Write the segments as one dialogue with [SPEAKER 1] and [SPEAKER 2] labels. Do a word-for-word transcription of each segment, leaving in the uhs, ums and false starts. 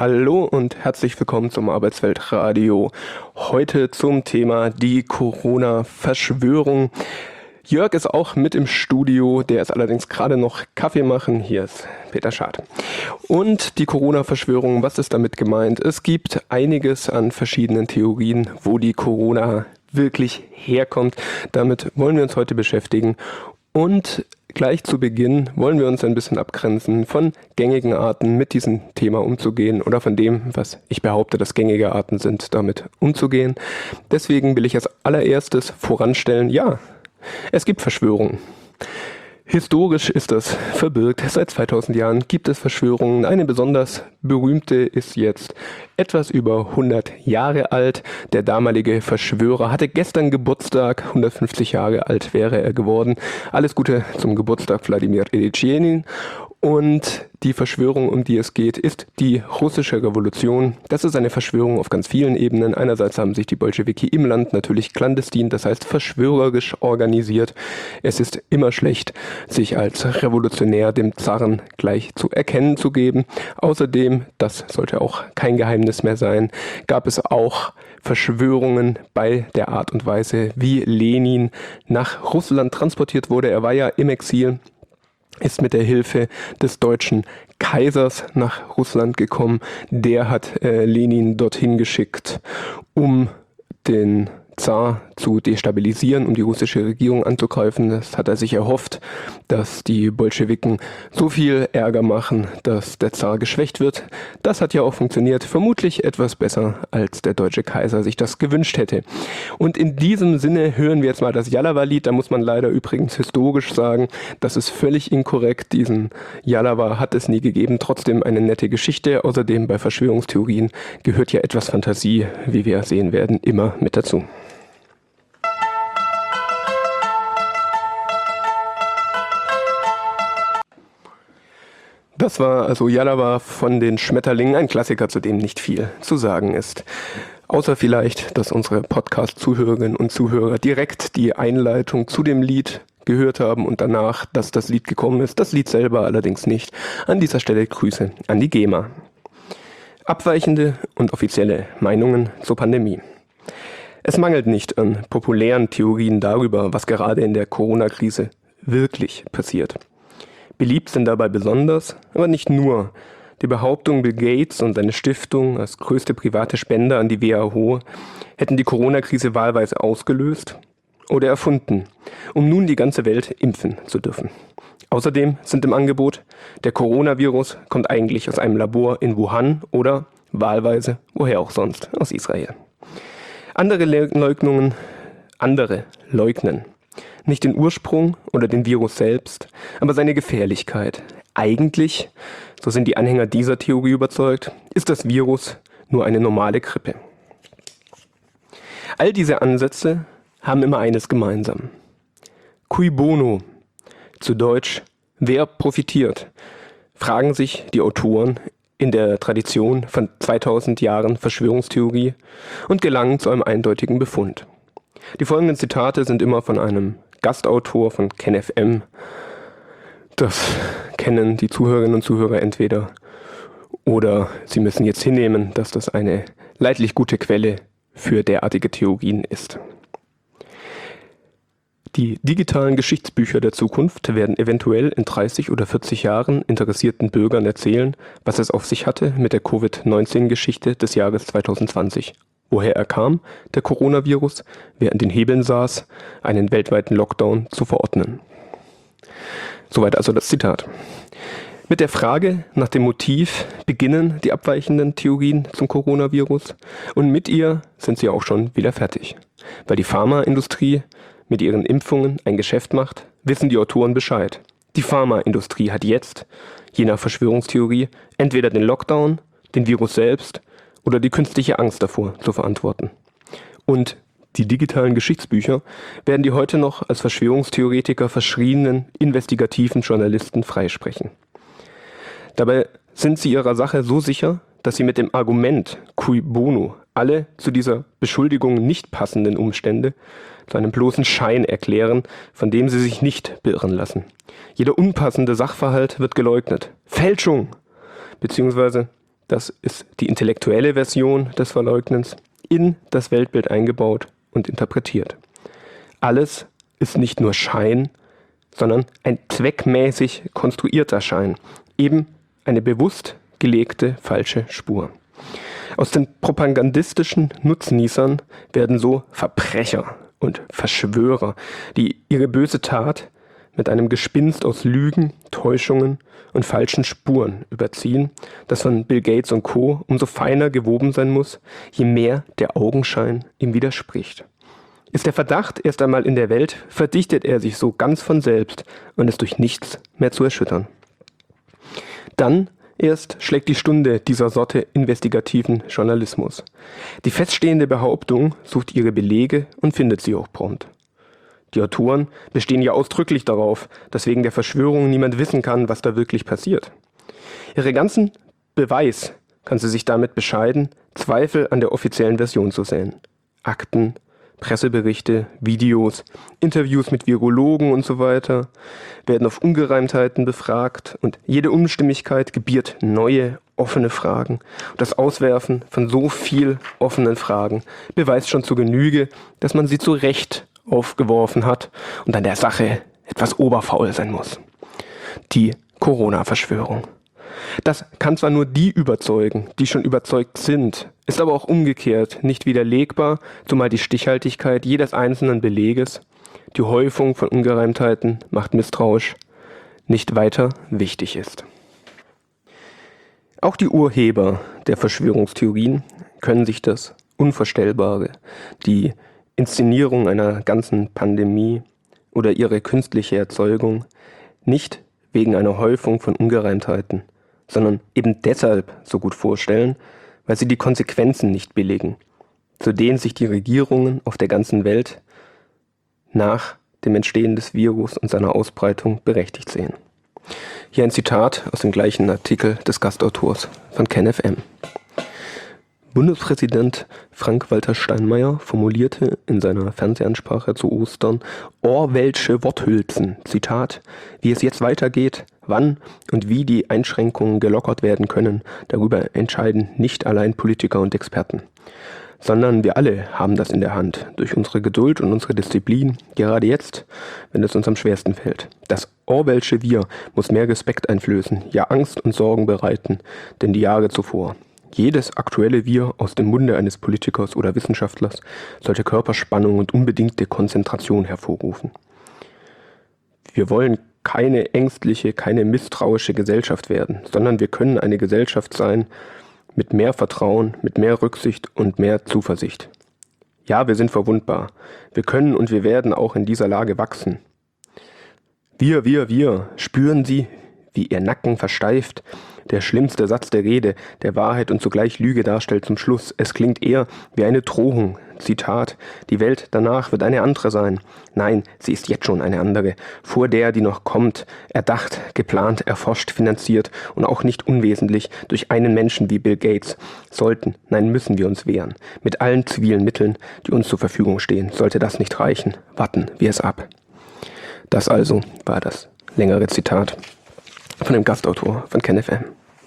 [SPEAKER 1] Hallo und herzlich willkommen zum Arbeitsweltradio. Heute zum Thema die Corona-Verschwörung. Jörg ist auch mit im Studio, der ist allerdings gerade noch Kaffee machen. Hier ist Peter Schad. Und die Corona-Verschwörung, was ist damit gemeint? Es gibt einiges an verschiedenen Theorien, wo die Corona wirklich herkommt. Damit wollen wir uns heute beschäftigen. Und gleich zu Beginn wollen wir uns ein bisschen abgrenzen von gängigen Arten, mit diesem Thema umzugehen oder von dem, was ich behaupte, dass gängige Arten sind, damit umzugehen. Deswegen will ich als allererstes voranstellen, ja, es gibt Verschwörungen. Historisch ist das verbirgt. Seit zweitausend Jahren gibt es Verschwörungen. Eine besonders berühmte ist jetzt etwas über hundert Jahre alt. Der damalige Verschwörer hatte gestern Geburtstag. hundertfünfzig Jahre alt wäre er geworden. Alles Gute zum Geburtstag, Wladimir Ilyich Lenin. Und die Verschwörung, um die es geht, ist die russische Revolution. Das ist eine Verschwörung auf ganz vielen Ebenen. Einerseits haben sich die Bolschewiki im Land natürlich clandestin, das heißt verschwörerisch organisiert. Es ist immer schlecht, sich als Revolutionär dem Zaren gleich zu erkennen zu geben. Außerdem, das sollte auch kein Geheimnis mehr sein, gab es auch Verschwörungen bei der Art und Weise, wie Lenin nach Russland transportiert wurde. Er war ja im Exil, ist mit der Hilfe des deutschen Kaisers nach Russland gekommen. Der hat äh, Lenin dorthin geschickt, um den Zar zu destabilisieren, um die russische Regierung anzugreifen. Das hat er sich erhofft, dass die Bolschewiken so viel Ärger machen, dass der Zar geschwächt wird. Das hat ja auch funktioniert, vermutlich etwas besser, als der deutsche Kaiser sich das gewünscht hätte. Und in diesem Sinne hören wir jetzt mal das Jalawa-Lied. Da muss man leider übrigens historisch sagen, das ist völlig inkorrekt. Diesen Jalawa hat es nie gegeben, trotzdem eine nette Geschichte. Außerdem bei Verschwörungstheorien gehört ja etwas Fantasie, wie wir sehen werden, immer mit dazu. Das war also Jalawa von den Schmetterlingen, ein Klassiker, zu dem nicht viel zu sagen ist. Außer vielleicht, dass unsere Podcast-Zuhörerinnen und Zuhörer direkt die Einleitung zu dem Lied gehört haben und danach, dass das Lied gekommen ist. Das Lied selber allerdings nicht. An dieser Stelle Grüße an die GEMA. Abweichende und offizielle Meinungen zur Pandemie. Es mangelt nicht an populären Theorien darüber, was gerade in der Corona-Krise wirklich passiert. Beliebt sind dabei besonders, aber nicht nur, die Behauptung, Bill Gates und seine Stiftung als größte private Spender an die W H O hätten die Corona-Krise wahlweise ausgelöst oder erfunden, um nun die ganze Welt impfen zu dürfen. Außerdem sind im Angebot, der Coronavirus kommt eigentlich aus einem Labor in Wuhan oder wahlweise, woher auch sonst, aus Israel. Andere Leugnungen, andere leugnen. Nicht den Ursprung oder den Virus selbst, aber seine Gefährlichkeit. Eigentlich, so sind die Anhänger dieser Theorie überzeugt, ist das Virus nur eine normale Grippe. All diese Ansätze haben immer eines gemeinsam. Cui bono, zu Deutsch, wer profitiert, fragen sich die Autoren in der Tradition von zweitausend Jahren Verschwörungstheorie und gelangen zu einem eindeutigen Befund. Die folgenden Zitate sind immer von einem Gastautor von KenFM. Das kennen die Zuhörerinnen und Zuhörer entweder oder sie müssen jetzt hinnehmen, dass das eine leidlich gute Quelle für derartige Theorien ist. Die digitalen Geschichtsbücher der Zukunft werden eventuell in dreißig oder vierzig Jahren interessierten Bürgern erzählen, was es auf sich hatte mit der Covid neunzehn Geschichte des Jahres zweitausendzwanzig. Woher er kam, der Coronavirus, wer an den Hebeln saß, einen weltweiten Lockdown zu verordnen. Soweit also das Zitat. Mit der Frage nach dem Motiv beginnen die abweichenden Theorien zum Coronavirus und mit ihr sind sie auch schon wieder fertig. Weil die Pharmaindustrie mit ihren Impfungen ein Geschäft macht, wissen die Autoren Bescheid. Die Pharmaindustrie hat jetzt, je nach Verschwörungstheorie, entweder den Lockdown, den Virus selbst oder die künstliche Angst davor zu verantworten. Und die digitalen Geschichtsbücher werden die heute noch als Verschwörungstheoretiker verschriebenen investigativen Journalisten freisprechen. Dabei sind sie ihrer Sache so sicher, dass sie mit dem Argument cui bono alle zu dieser Beschuldigung nicht passenden Umstände zu einem bloßen Schein erklären, von dem sie sich nicht beirren lassen. Jeder unpassende Sachverhalt wird geleugnet. Fälschung! Beziehungsweise das ist die intellektuelle Version des Verleugnens, in das Weltbild eingebaut und interpretiert. Alles ist nicht nur Schein, sondern ein zweckmäßig konstruierter Schein, eben eine bewusst gelegte falsche Spur. Aus den propagandistischen Nutznießern werden so Verbrecher und Verschwörer, die ihre böse Tat mit einem Gespinst aus Lügen, Täuschungen und falschen Spuren überziehen, das von Bill Gates und Co. umso feiner gewoben sein muss, je mehr der Augenschein ihm widerspricht. Ist der Verdacht erst einmal in der Welt, verdichtet er sich so ganz von selbst und ist durch nichts mehr zu erschüttern. Dann erst schlägt die Stunde dieser Sorte investigativen Journalismus. Die feststehende Behauptung sucht ihre Belege und findet sie auch prompt. Die Autoren bestehen ja ausdrücklich darauf, dass wegen der Verschwörung niemand wissen kann, was da wirklich passiert. Ihre ganzen Beweis kann sie sich damit bescheiden, Zweifel an der offiziellen Version zu säen. Akten, Presseberichte, Videos, Interviews mit Virologen und so weiter werden auf Ungereimtheiten befragt und jede Unstimmigkeit gebiert neue, offene Fragen. Und das Auswerfen von so viel offenen Fragen beweist schon zu Genüge, dass man sie zu Recht aufgeworfen hat und an der Sache etwas oberfaul sein muss. Die Corona-Verschwörung. Das kann zwar nur die überzeugen, die schon überzeugt sind, ist aber auch umgekehrt nicht widerlegbar, zumal die Stichhaltigkeit jedes einzelnen Beleges, die Häufung von Ungereimtheiten macht misstrauisch, nicht weiter wichtig ist. Auch die Urheber der Verschwörungstheorien können sich das Unvorstellbare, die Inszenierung einer ganzen Pandemie oder ihre künstliche Erzeugung nicht wegen einer Häufung von Ungereimtheiten, sondern eben deshalb so gut vorstellen, weil sie die Konsequenzen nicht billigen, zu denen sich die Regierungen auf der ganzen Welt nach dem Entstehen des Virus und seiner Ausbreitung berechtigt sehen. Hier ein Zitat aus dem gleichen Artikel des Gastautors von KenFM. Bundespräsident Frank-Walter Steinmeier formulierte in seiner Fernsehansprache zu Ostern Orwellsche Worthülsen, Zitat, wie es jetzt weitergeht, wann und wie die Einschränkungen gelockert werden können, darüber entscheiden nicht allein Politiker und Experten, sondern wir alle haben das in der Hand, durch unsere Geduld und unsere Disziplin, gerade jetzt, wenn es uns am schwersten fällt. Das Orwellsche Wir muss mehr Respekt einflößen, ja Angst und Sorgen bereiten, denn die Jahre zuvor. Jedes aktuelle Wir aus dem Munde eines Politikers oder Wissenschaftlers sollte Körperspannung und unbedingte Konzentration hervorrufen. Wir wollen keine ängstliche, keine misstrauische Gesellschaft werden, sondern wir können eine Gesellschaft sein mit mehr Vertrauen, mit mehr Rücksicht und mehr Zuversicht. Ja, wir sind verwundbar. Wir können und wir werden auch in dieser Lage wachsen. Wir, wir, wir, spüren Sie, wie Ihr Nacken versteift? Der schlimmste Satz der Rede, der Wahrheit und zugleich Lüge darstellt zum Schluss. Es klingt eher wie eine Drohung. Zitat, die Welt danach wird eine andere sein. Nein, sie ist jetzt schon eine andere. Vor der, die noch kommt, erdacht, geplant, erforscht, finanziert und auch nicht unwesentlich durch einen Menschen wie Bill Gates. Sollten, nein müssen wir uns wehren. Mit allen zivilen Mitteln, die uns zur Verfügung stehen. Sollte das nicht reichen, warten wir es ab. Das also war das längere Zitat von dem Gastautor von KenFM.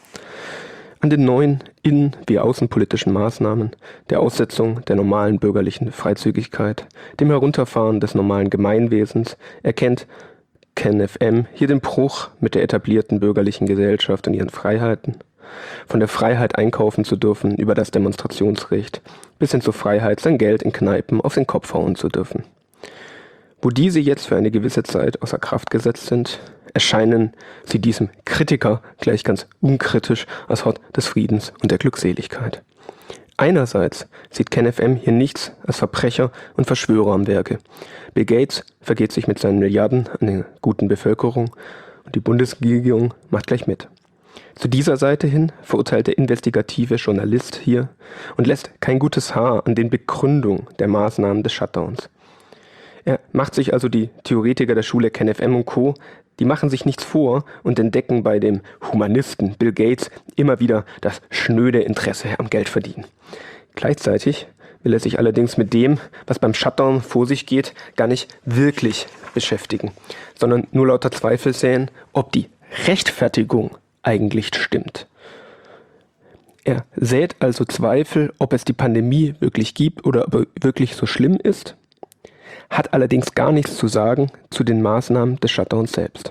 [SPEAKER 1] An den neuen innen- wie außenpolitischen Maßnahmen, der Aussetzung der normalen bürgerlichen Freizügigkeit, dem Herunterfahren des normalen Gemeinwesens erkennt KenFM hier den Bruch mit der etablierten bürgerlichen Gesellschaft und ihren Freiheiten. Von der Freiheit einkaufen zu dürfen über das Demonstrationsrecht bis hin zur Freiheit, sein Geld in Kneipen auf den Kopf hauen zu dürfen. Wo diese jetzt für eine gewisse Zeit außer Kraft gesetzt sind, erscheinen sie diesem Kritiker gleich ganz unkritisch als Hort des Friedens und der Glückseligkeit. Einerseits sieht KenFM hier nichts als Verbrecher und Verschwörer am Werke. Bill Gates vergeht sich mit seinen Milliarden an der guten Bevölkerung und die Bundesregierung macht gleich mit. Zu dieser Seite hin verurteilt der investigative Journalist hier und lässt kein gutes Haar an den Begründungen der Maßnahmen des Shutdowns. Er macht sich also die Theoretiker der Schule KenFM und Co., die machen sich nichts vor und entdecken bei dem Humanisten Bill Gates immer wieder das schnöde Interesse am Geldverdienen. Gleichzeitig will er sich allerdings mit dem, was beim Shutdown vor sich geht, gar nicht wirklich beschäftigen, sondern nur lauter Zweifel säen, ob die Rechtfertigung eigentlich stimmt. Er sät also Zweifel, ob es die Pandemie wirklich gibt oder ob er wirklich so schlimm ist, hat allerdings gar nichts zu sagen zu den Maßnahmen des Shutdowns selbst.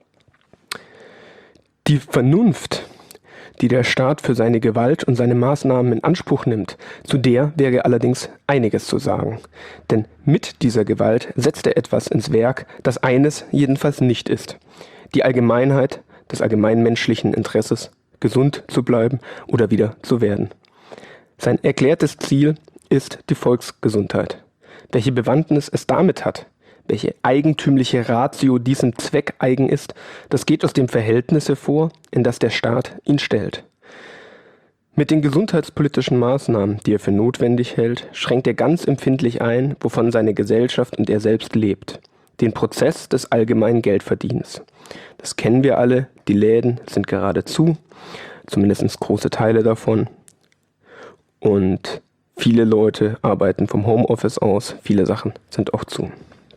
[SPEAKER 1] Die Vernunft, die der Staat für seine Gewalt und seine Maßnahmen in Anspruch nimmt, zu der wäre allerdings einiges zu sagen. Denn mit dieser Gewalt setzt er etwas ins Werk, das eines jedenfalls nicht ist: die Allgemeinheit des allgemeinmenschlichen Interesses, gesund zu bleiben oder wieder zu werden. Sein erklärtes Ziel ist die Volksgesundheit. Welche Bewandtnis es damit hat, welche eigentümliche Ratio diesem Zweck eigen ist, das geht aus dem Verhältnis hervor, in das der Staat ihn stellt. Mit den gesundheitspolitischen Maßnahmen, die er für notwendig hält, schränkt er ganz empfindlich ein, wovon seine Gesellschaft und er selbst lebt: den Prozess des allgemeinen Geldverdienens. Das kennen wir alle, die Läden sind gerade zu, zumindest große Teile davon. Und viele Leute arbeiten vom Homeoffice aus, viele Sachen sind auch zu.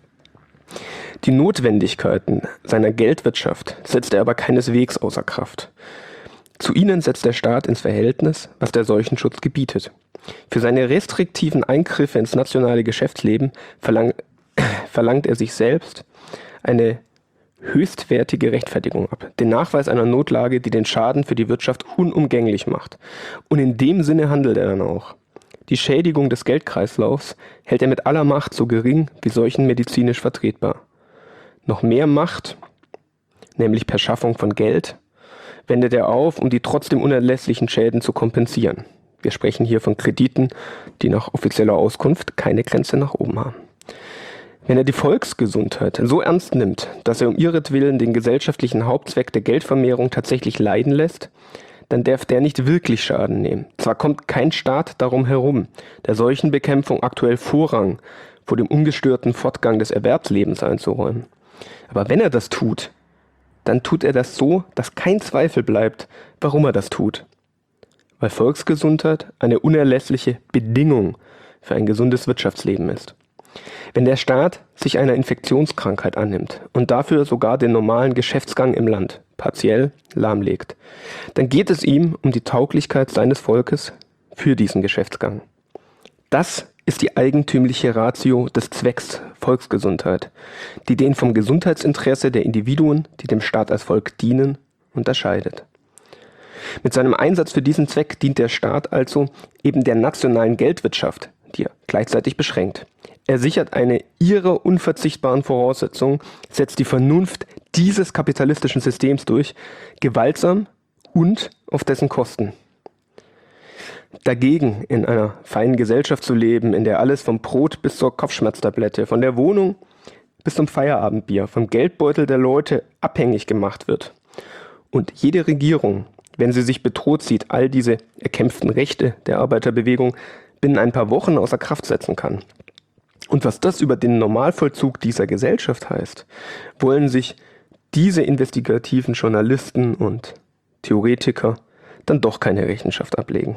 [SPEAKER 1] Die Notwendigkeiten seiner Geldwirtschaft setzt er aber keineswegs außer Kraft. Zu ihnen setzt der Staat ins Verhältnis, was der Seuchenschutz gebietet. Für seine restriktiven Eingriffe ins nationale Geschäftsleben verlang, verlangt er sich selbst eine höchstwertige Rechtfertigung ab, den Nachweis einer Notlage, die den Schaden für die Wirtschaft unumgänglich macht. Und in dem Sinne handelt er dann auch. Die Schädigung des Geldkreislaufs hält er mit aller Macht so gering wie seuchenmedizinisch vertretbar. Noch mehr Macht, nämlich per Schaffung von Geld, wendet er auf, um die trotzdem unerlässlichen Schäden zu kompensieren. Wir sprechen hier von Krediten, die nach offizieller Auskunft keine Grenze nach oben haben. Wenn er die Volksgesundheit so ernst nimmt, dass er um ihretwillen den gesellschaftlichen Hauptzweck der Geldvermehrung tatsächlich leiden lässt, dann darf der nicht wirklich Schaden nehmen. Zwar kommt kein Staat darum herum, der Seuchenbekämpfung aktuell Vorrang vor dem ungestörten Fortgang des Erwerbslebens einzuräumen. Aber wenn er das tut, dann tut er das so, dass kein Zweifel bleibt, warum er das tut. Weil Volksgesundheit eine unerlässliche Bedingung für ein gesundes Wirtschaftsleben ist. Wenn der Staat sich einer Infektionskrankheit annimmt und dafür sogar den normalen Geschäftsgang im Land partiell lahmlegt, dann geht es ihm um die Tauglichkeit seines Volkes für diesen Geschäftsgang. Das ist die eigentümliche Ratio des Zwecks Volksgesundheit, die den vom Gesundheitsinteresse der Individuen, die dem Staat als Volk dienen, unterscheidet. Mit seinem Einsatz für diesen Zweck dient der Staat also eben der nationalen Geldwirtschaft, die er gleichzeitig beschränkt. Er sichert eine ihrer unverzichtbaren Voraussetzungen, setzt die Vernunft dieses kapitalistischen Systems durch, gewaltsam und auf dessen Kosten. Dagegen in einer feinen Gesellschaft zu leben, in der alles vom Brot bis zur Kopfschmerztablette, von der Wohnung bis zum Feierabendbier, vom Geldbeutel der Leute abhängig gemacht wird. Und jede Regierung, wenn sie sich bedroht sieht, all diese erkämpften Rechte der Arbeiterbewegung binnen ein paar Wochen außer Kraft setzen kann. Und was das über den Normalvollzug dieser Gesellschaft heißt, wollen sich diese investigativen Journalisten und Theoretiker dann doch keine Rechenschaft ablegen.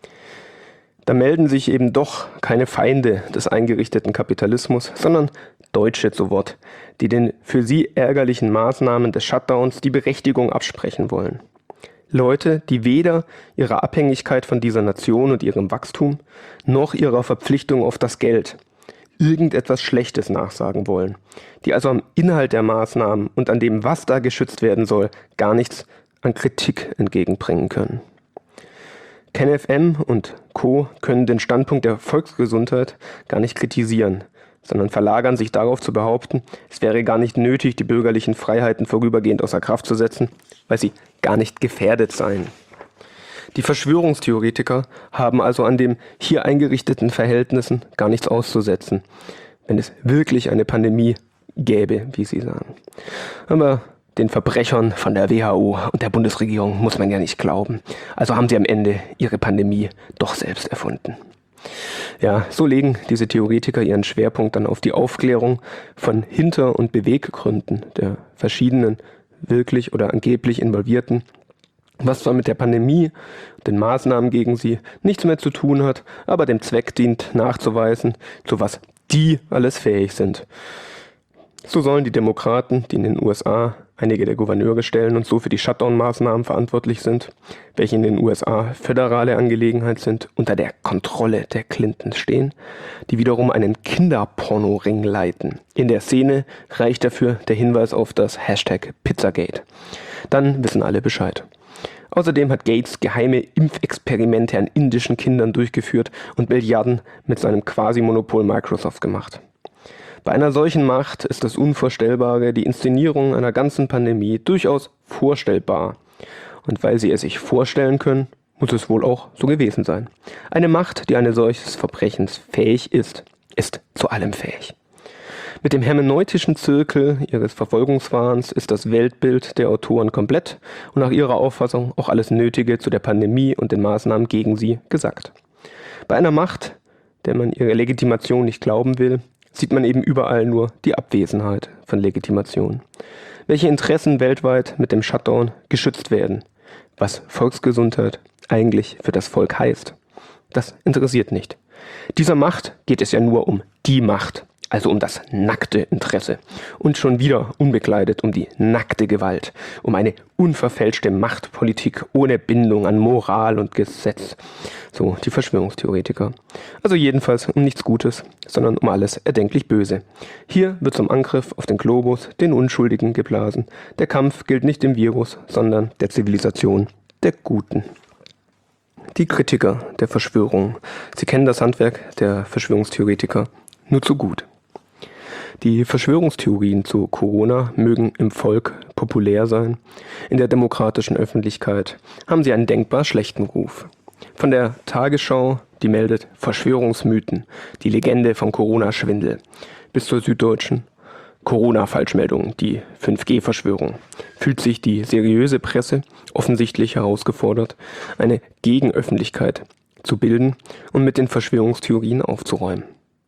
[SPEAKER 1] Da melden sich eben doch keine Feinde des eingerichteten Kapitalismus, sondern Deutsche zu Wort, die den für sie ärgerlichen Maßnahmen des Shutdowns die Berechtigung absprechen wollen. Leute, die weder ihrer Abhängigkeit von dieser Nation und ihrem Wachstum, noch ihrer Verpflichtung auf das Geld irgendetwas Schlechtes nachsagen wollen, die also am Inhalt der Maßnahmen und an dem, was da geschützt werden soll, gar nichts an Kritik entgegenbringen können. KenFM und Co. können den Standpunkt der Volksgesundheit gar nicht kritisieren, sondern verlagern sich darauf zu behaupten, es wäre gar nicht nötig, die bürgerlichen Freiheiten vorübergehend außer Kraft zu setzen, weil sie gar nicht gefährdet seien. Die Verschwörungstheoretiker haben also an den hier eingerichteten Verhältnissen gar nichts auszusetzen, wenn es wirklich eine Pandemie gäbe, wie sie sagen. Aber den Verbrechern von der W H O und der Bundesregierung muss man ja nicht glauben. Also haben sie am Ende ihre Pandemie doch selbst erfunden. Ja, so legen diese Theoretiker ihren Schwerpunkt dann auf die Aufklärung von Hinter- und Beweggründen der verschiedenen wirklich oder angeblich Involvierten, was zwar mit der Pandemie, den Maßnahmen gegen sie nichts mehr zu tun hat, aber dem Zweck dient, nachzuweisen, zu was die alles fähig sind. So sollen die Demokraten, die in den U S A einige der Gouverneure stellen und so für die Shutdown-Maßnahmen verantwortlich sind, welche in den U S A föderale Angelegenheit sind, unter der Kontrolle der Clintons stehen, die wiederum einen Kinderpornoring leiten. In der Szene reicht dafür der Hinweis auf das Hashtag Pizzagate. Dann wissen alle Bescheid. Außerdem hat Gates geheime Impfexperimente an indischen Kindern durchgeführt und Milliarden mit seinem Quasi-Monopol Microsoft gemacht. Bei einer solchen Macht ist das Unvorstellbare, die Inszenierung einer ganzen Pandemie, durchaus vorstellbar. Und weil sie es sich vorstellen können, muss es wohl auch so gewesen sein. Eine Macht, die eines solches Verbrechens fähig ist, ist zu allem fähig. Mit dem hermeneutischen Zirkel ihres Verfolgungswahns ist das Weltbild der Autoren komplett und nach ihrer Auffassung auch alles Nötige zu der Pandemie und den Maßnahmen gegen sie gesagt. Bei einer Macht, der man ihre Legitimation nicht glauben will, sieht man eben überall nur die Abwesenheit von Legitimation. Welche Interessen weltweit mit dem Shutdown geschützt werden, was Volksgesundheit eigentlich für das Volk heißt, das interessiert nicht. Dieser Macht geht es ja nur um die Macht, also um das nackte Interesse und schon wieder unbekleidet um die nackte Gewalt, um eine unverfälschte Machtpolitik ohne Bindung an Moral und Gesetz, so die Verschwörungstheoretiker. Also jedenfalls um nichts Gutes, sondern um alles erdenklich Böse. Hier wird zum Angriff auf den Globus, den Unschuldigen, geblasen. Der Kampf gilt nicht dem Virus, sondern der Zivilisation, der Guten. Die Kritiker der Verschwörung, sie kennen das Handwerk der Verschwörungstheoretiker nur zu gut. Die Verschwörungstheorien zu Corona mögen im Volk populär sein. In der demokratischen Öffentlichkeit haben sie einen denkbar schlechten Ruf. Von der Tagesschau, die meldet Verschwörungsmythen, die Legende vom Corona-Schwindel, bis zur Süddeutschen Corona-Falschmeldung, die fünf G Verschwörung, fühlt sich die seriöse Presse offensichtlich herausgefordert, eine Gegenöffentlichkeit zu bilden und mit den Verschwörungstheorien aufzuräumen.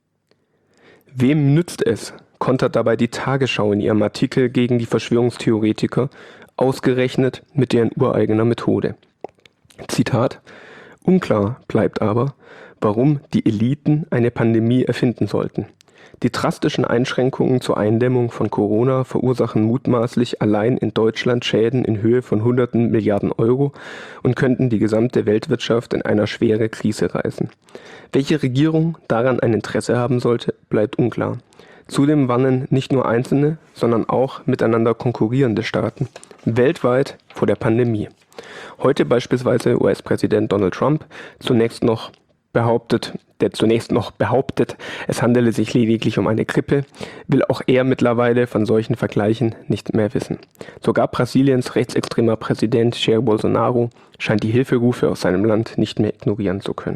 [SPEAKER 1] Wem nützt es, kontert dabei die Tagesschau in ihrem Artikel gegen die Verschwörungstheoretiker, ausgerechnet mit deren ureigener Methode. Zitat: Unklar bleibt aber, warum die Eliten eine Pandemie erfinden sollten. Die drastischen Einschränkungen zur Eindämmung von Corona verursachen mutmaßlich allein in Deutschland Schäden in Höhe von hunderten Milliarden Euro und könnten die gesamte Weltwirtschaft in eine schwere Krise reißen. Welche Regierung daran ein Interesse haben sollte, bleibt unklar. Zudem warnen nicht nur einzelne, sondern auch miteinander konkurrierende Staaten weltweit vor der Pandemie. Heute beispielsweise U S-Präsident Donald Trump, zunächst noch behauptet, der zunächst noch behauptet, es handele sich lediglich um eine Grippe, will auch er mittlerweile von solchen Vergleichen nicht mehr wissen. Sogar Brasiliens rechtsextremer Präsident Jair Bolsonaro scheint die Hilferufe aus seinem Land nicht mehr ignorieren zu können.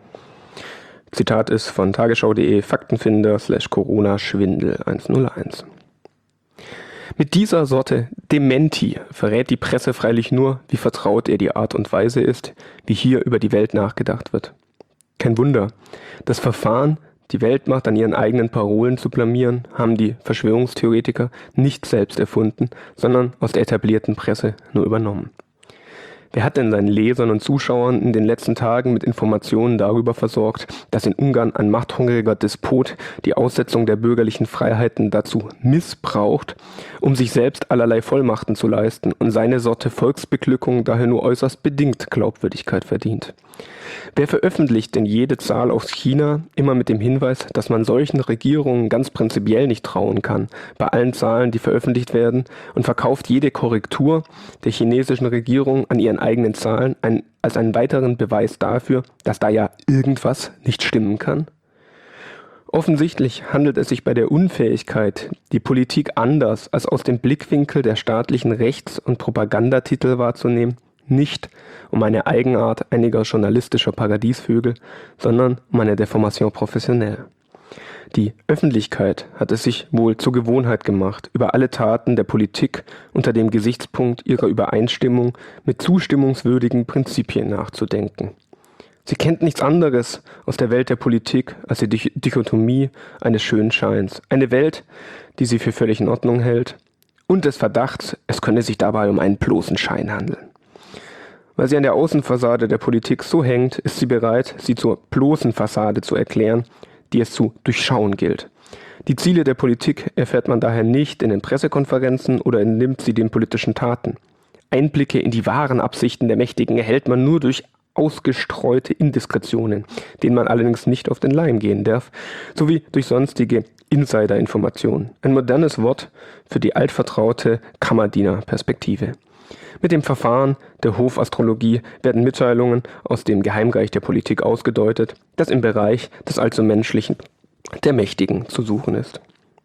[SPEAKER 1] Zitat ist von tagesschau.de Faktenfinder slash Corona Schwindel hunderteins. Mit dieser Sorte Dementi verrät die Presse freilich nur, wie vertraut ihr die Art und Weise ist, wie hier über die Welt nachgedacht wird. Kein Wunder. Das Verfahren, die Weltmacht an ihren eigenen Parolen zu blamieren, haben die Verschwörungstheoretiker nicht selbst erfunden, sondern aus der etablierten Presse nur übernommen. Wer hat denn seinen Lesern und Zuschauern in den letzten Tagen mit Informationen darüber versorgt, dass in Ungarn ein machthungriger Despot die Aussetzung der bürgerlichen Freiheiten dazu missbraucht, um sich selbst allerlei Vollmachten zu leisten und seine Sorte Volksbeglückung daher nur äußerst bedingt Glaubwürdigkeit verdient? Wer veröffentlicht denn jede Zahl aus China immer mit dem Hinweis, dass man solchen Regierungen ganz prinzipiell nicht trauen kann, bei allen Zahlen, die veröffentlicht werden, und verkauft jede Korrektur der chinesischen Regierung an ihren eigenen Zahlen ein, als einen weiteren Beweis dafür, dass da ja irgendwas nicht stimmen kann? Offensichtlich handelt es sich bei der Unfähigkeit, die Politik anders als aus dem Blickwinkel der staatlichen Rechts- und Propagandatitel wahrzunehmen, nicht um eine Eigenart einiger journalistischer Paradiesvögel, sondern um eine Deformation professionelle. Die Öffentlichkeit hat es sich wohl zur Gewohnheit gemacht, über alle Taten der Politik unter dem Gesichtspunkt ihrer Übereinstimmung mit zustimmungswürdigen Prinzipien nachzudenken. Sie kennt nichts anderes aus der Welt der Politik als die Dichotomie eines schönen Scheins. Eine Welt, die sie für völlig in Ordnung hält und des Verdachts, es könne sich dabei um einen bloßen Schein handeln. Weil sie an der Außenfassade der Politik so hängt, ist sie bereit, sie zur bloßen Fassade zu erklären, die es zu durchschauen gilt. Die Ziele der Politik erfährt man daher nicht in den Pressekonferenzen oder entnimmt sie den politischen Taten. Einblicke in die wahren Absichten der Mächtigen erhält man nur durch ausgestreute Indiskretionen, denen man allerdings nicht auf den Leim gehen darf, sowie durch sonstige Insider-Informationen. Ein modernes Wort für die altvertraute Kammerdiener-Perspektive. Mit dem Verfahren der Hofastrologie werden Mitteilungen aus dem Geheimreich der Politik ausgedeutet, das im Bereich des allzu Menschlichen der Mächtigen zu suchen ist.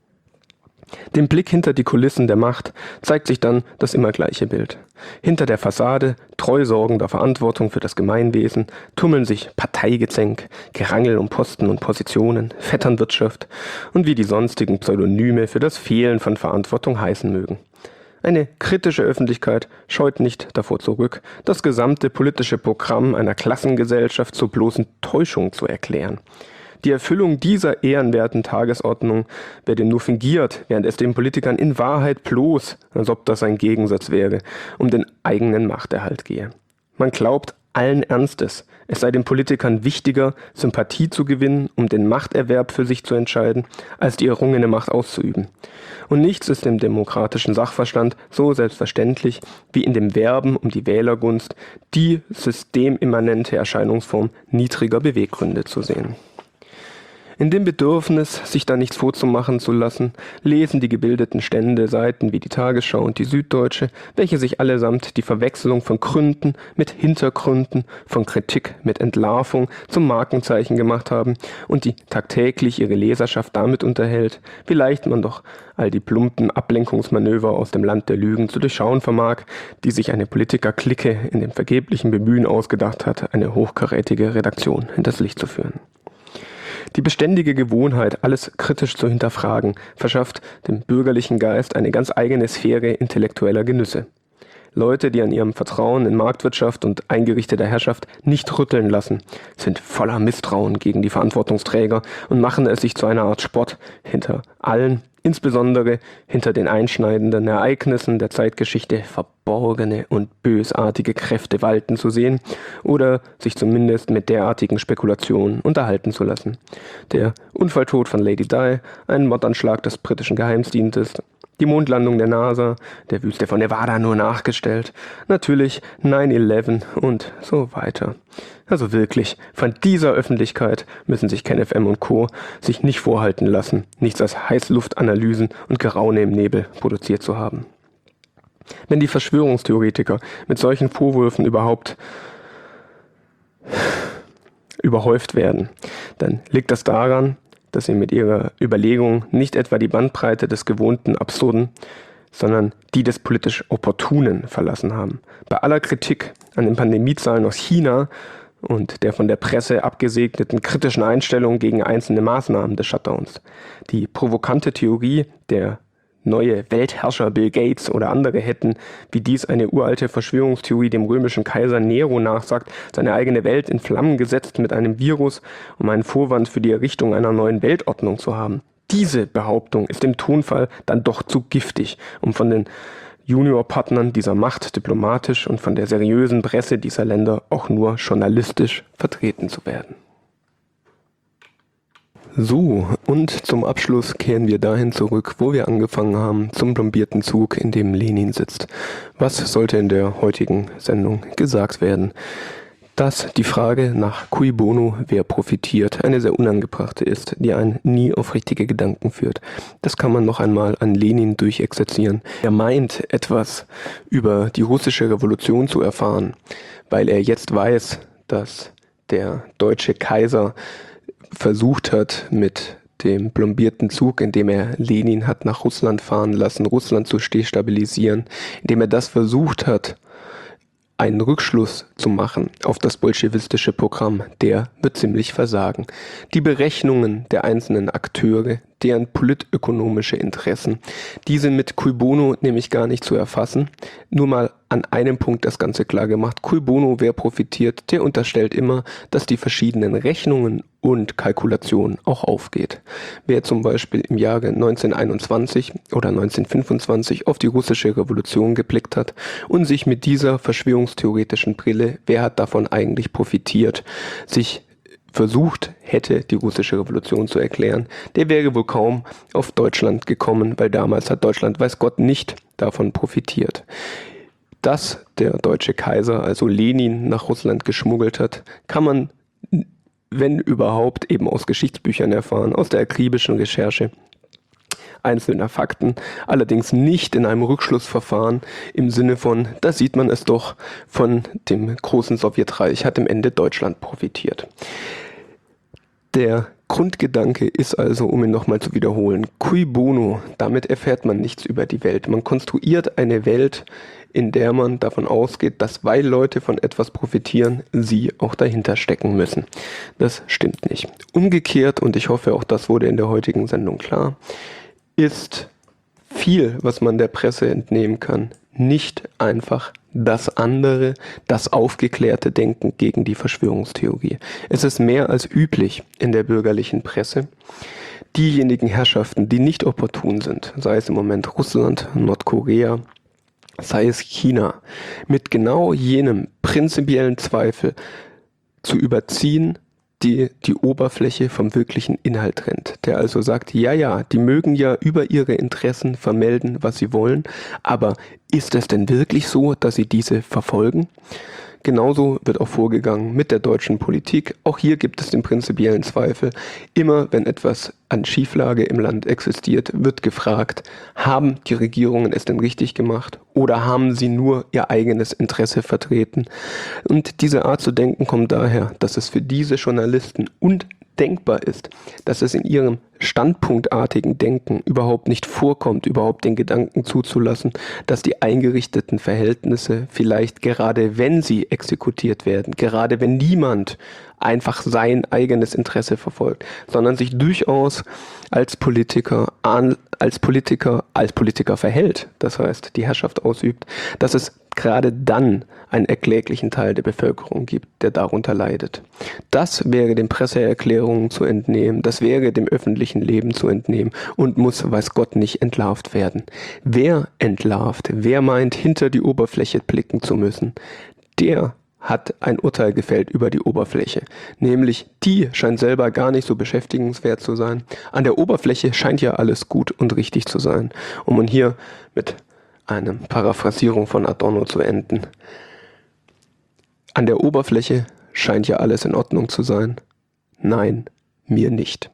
[SPEAKER 1] Dem Blick hinter die Kulissen der Macht zeigt sich dann das immer gleiche Bild. Hinter der Fassade treu sorgender Verantwortung für das Gemeinwesen tummeln sich Parteigezänk, Gerangel um Posten und Positionen, Vetternwirtschaft und wie die sonstigen Pseudonyme für das Fehlen von Verantwortung heißen mögen. Eine kritische Öffentlichkeit scheut nicht davor zurück, das gesamte politische Programm einer Klassengesellschaft zur bloßen Täuschung zu erklären. Die Erfüllung dieser ehrenwerten Tagesordnung werde nur fingiert, während es den Politikern in Wahrheit bloß, als ob das ein Gegensatz wäre, um den eigenen Machterhalt gehe. Man glaubt allen Ernstes, es sei den Politikern wichtiger, Sympathie zu gewinnen, um den Machterwerb für sich zu entscheiden, als die errungene Macht auszuüben. Und nichts ist im demokratischen Sachverstand so selbstverständlich wie in dem Werben um die Wählergunst, die systemimmanente Erscheinungsform niedriger Beweggründe zu sehen. In dem Bedürfnis, sich da nichts vorzumachen zu lassen, lesen die gebildeten Stände Seiten wie die Tagesschau und die Süddeutsche, welche sich allesamt die Verwechslung von Gründen mit Hintergründen, von Kritik mit Entlarvung zum Markenzeichen gemacht haben und die tagtäglich ihre Leserschaft damit unterhält, wie leicht man doch all die plumpen Ablenkungsmanöver aus dem Land der Lügen zu durchschauen vermag, die sich eine Politiker-Clique in dem vergeblichen Bemühen ausgedacht hat, eine hochkarätige Redaktion hinters Licht zu führen. Die beständige Gewohnheit, alles kritisch zu hinterfragen, verschafft dem bürgerlichen Geist eine ganz eigene Sphäre intellektueller Genüsse. Leute, die an ihrem Vertrauen in Marktwirtschaft und eingerichteter Herrschaft nicht rütteln lassen, sind voller Misstrauen gegen die Verantwortungsträger und machen es sich zu einer Art Sport, hinter allen, insbesondere hinter den einschneidenden Ereignissen der Zeitgeschichte, verborgene und bösartige Kräfte walten zu sehen oder sich zumindest mit derartigen Spekulationen unterhalten zu lassen. Der Unfalltod von Lady Di, ein Mordanschlag des britischen Geheimdienstes, die Mondlandung der NASA, der Wüste von Nevada nur nachgestellt, natürlich neun elf und so weiter. Also wirklich, von dieser Öffentlichkeit müssen sich KenFM und Co. sich nicht vorhalten lassen, nichts als Heißluftanalysen und Geraune im Nebel produziert zu haben. Wenn die Verschwörungstheoretiker mit solchen Vorwürfen überhaupt überhäuft werden, dann liegt das daran, dass sie mit ihrer Überlegung nicht etwa die Bandbreite des gewohnten Absurden, sondern die des politisch Opportunen verlassen haben. Bei aller Kritik an den Pandemiezahlen aus China und der von der Presse abgesegneten kritischen Einstellung gegen einzelne Maßnahmen des Shutdowns. Die provokante Theorie, der neue Weltherrscher Bill Gates oder andere hätten, wie dies eine uralte Verschwörungstheorie dem römischen Kaiser Nero nachsagt, seine eigene Welt in Flammen gesetzt mit einem Virus, um einen Vorwand für die Errichtung einer neuen Weltordnung zu haben. Diese Behauptung ist im Tonfall dann doch zu giftig, um von den Juniorpartnern dieser Macht diplomatisch und von der seriösen Presse dieser Länder auch nur journalistisch vertreten zu werden. So, und zum Abschluss kehren wir dahin zurück, wo wir angefangen haben, zum plombierten Zug, in dem Lenin sitzt. Was sollte in der heutigen Sendung gesagt werden? Dass die Frage nach cui bono, wer profitiert, eine sehr unangebrachte ist, die einen nie auf richtige Gedanken führt. Das kann man noch einmal an Lenin durchexerzieren. Er meint, etwas über die russische Revolution zu erfahren, weil er jetzt weiß, dass der deutsche Kaiser versucht hat, mit dem plombierten Zug, indem er Lenin hat nach Russland fahren lassen, Russland zu destabilisieren, indem er das versucht hat, einen Rückschluss zu machen auf das bolschewistische Programm, der wird ziemlich versagen. Die Berechnungen der einzelnen Akteure, deren politökonomische Interessen, die sind mit cui bono nämlich gar nicht zu erfassen. Nur mal an einem Punkt das Ganze klar gemacht. Cui bono, wer profitiert, der unterstellt immer, dass die verschiedenen Rechnungen und Kalkulationen auch aufgeht. Wer zum Beispiel im Jahre neunzehnhunderteinundzwanzig oder neunzehnhundertfünfundzwanzig auf die russische Revolution geblickt hat und sich mit dieser verschwörungstheoretischen Brille, wer hat davon eigentlich profitiert, sich versucht hätte, die russische Revolution zu erklären, der wäre wohl kaum auf Deutschland gekommen, weil damals hat Deutschland, weiß Gott, nicht davon profitiert. Dass der deutsche Kaiser, also Lenin, nach Russland geschmuggelt hat, kann man, wenn überhaupt, eben aus Geschichtsbüchern erfahren, aus der akribischen Recherche einzelner Fakten, allerdings nicht in einem Rückschlussverfahren im Sinne von, da sieht man es doch, von dem großen Sowjetreich hat im Ende Deutschland profitiert. Der Grundgedanke ist also, um ihn nochmal zu wiederholen, cui bono, damit erfährt man nichts über die Welt. Man konstruiert eine Welt, in der man davon ausgeht, dass weil Leute von etwas profitieren, sie auch dahinter stecken müssen. Das stimmt nicht. Umgekehrt, und ich hoffe, auch das wurde in der heutigen Sendung klar, ist viel, was man der Presse entnehmen kann, nicht einfach das andere, das aufgeklärte Denken gegen die Verschwörungstheorie. Es ist mehr als üblich in der bürgerlichen Presse, diejenigen Herrschaften, die nicht opportun sind, sei es im Moment Russland, Nordkorea, sei es China, mit genau jenem prinzipiellen Zweifel zu überziehen, die die Oberfläche vom wirklichen Inhalt trennt. Der also sagt, ja, ja, die mögen ja über ihre Interessen vermelden, was sie wollen, aber ist es denn wirklich so, dass sie diese verfolgen? Genauso wird auch vorgegangen mit der deutschen Politik. Auch hier gibt es den prinzipiellen Zweifel. Immer wenn etwas an Schieflage im Land existiert, wird gefragt, haben die Regierungen es denn richtig gemacht oder haben sie nur ihr eigenes Interesse vertreten? Und diese Art zu denken kommt daher, dass es für diese Journalisten undenkbar ist, dass es in ihrem standpunktartigen Denken überhaupt nicht vorkommt, überhaupt den Gedanken zuzulassen, dass die eingerichteten Verhältnisse vielleicht gerade wenn sie exekutiert werden, gerade wenn niemand einfach sein eigenes Interesse verfolgt, sondern sich durchaus als Politiker, als Politiker, als Politiker verhält, das heißt die Herrschaft ausübt, dass es gerade dann einen erkläglichen Teil der Bevölkerung gibt, der darunter leidet. Das wäre den Presseerklärungen zu entnehmen, das wäre dem öffentlichen Leben zu entnehmen und muss, weiß Gott, nicht entlarvt werden. Wer entlarvt, wer meint, hinter die Oberfläche blicken zu müssen, der hat ein Urteil gefällt über die Oberfläche. Nämlich, die scheint selber gar nicht so beschäftigenswert zu sein. An der Oberfläche scheint ja alles gut und richtig zu sein. Um und hier mit einer Paraphrasierung von Adorno zu enden. An der Oberfläche scheint ja alles in Ordnung zu sein. Nein, mir nicht.